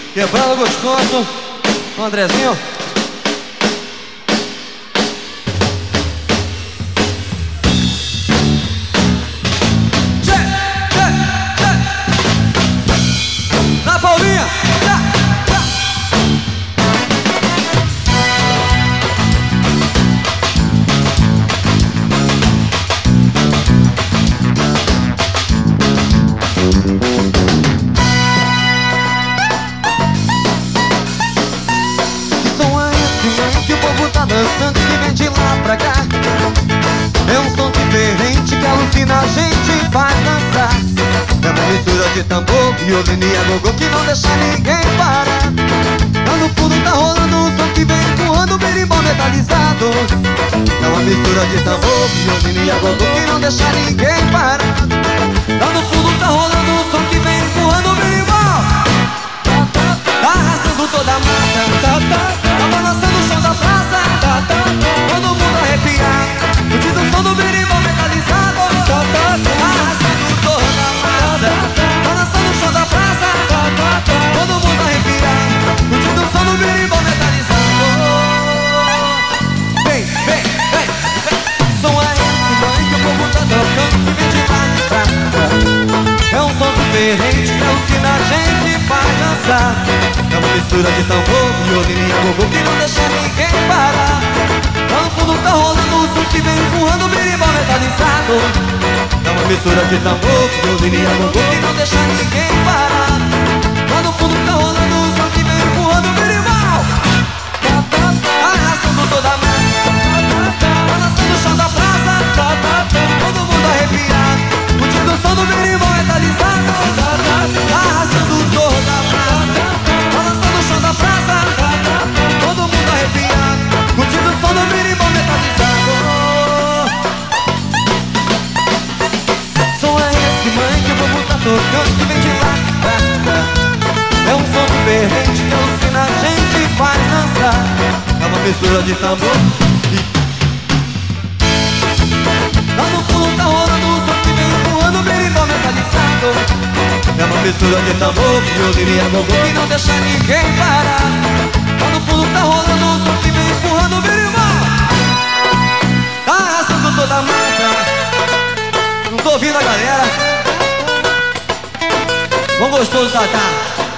Quebrando gostoso, o Andrezinho. Na Paulinha. Que o povo tá dançando que vem de lá pra cá. É um som diferente que alucina a gente, faz dançar. É uma mistura de tambor, violino e agogô que não deixa ninguém parar. Lá no fundo tá rolando um som que vem empurrando o berimbau metalizado. É uma mistura de tambor, violino e agogô que não deixa ninguém parar. Lá no fundo tá rolando um som que vem empurrando o berimbau, arrastando toda a massa, tá balançando o chão da praça, todo mundo arrepiar, curtindo o som do berimbau metalizado, arrastando toda a massa, balançando o chão da praça, todo mundo arrepiar, curtindo o som do berimbau metalizado. Vem, vem, vem, vem. Som é esse, mãe, que o povo tá tocando, que vem de lá pra cá. É um som diferente que alucina a gente, faz dançar. É uma mistura de tambor, violino e agogô que não deixa ninguém parar. Lá no fundo tá rolando o som que vem empurrando o berimbau metalizado. É uma mistura de tambor, violino e agogô que não deixa ninguém parar. Lá no fundo tá rolando o som que vem empurrando o berimbau, arrastando toda a massa, balançando o chão da praça, todo mundo arrepiado, curtindo o som do berimbau metalizado, arrastando toda a massa, balançando o chão da praça, todo mundo arrepiado, curtindo o som do berimbau metalizado. Som é esse, mãe, que o povo tá tocando, que vem de lá pra cá. É um som diferente que alucina a gente e faz dançar. É uma mistura de tambor e... Lá no fundo tá rolando um som que vem empurrando o berimbau metalizado. É uma mistura de tambor, violino e agogô que não deixa ninguém parar. Lá no fundo tá rolando um som que vem empurrando o berimbau, arrastando toda a massa. Não tô ouvindo a galera. Vamos gostoso, Tatá.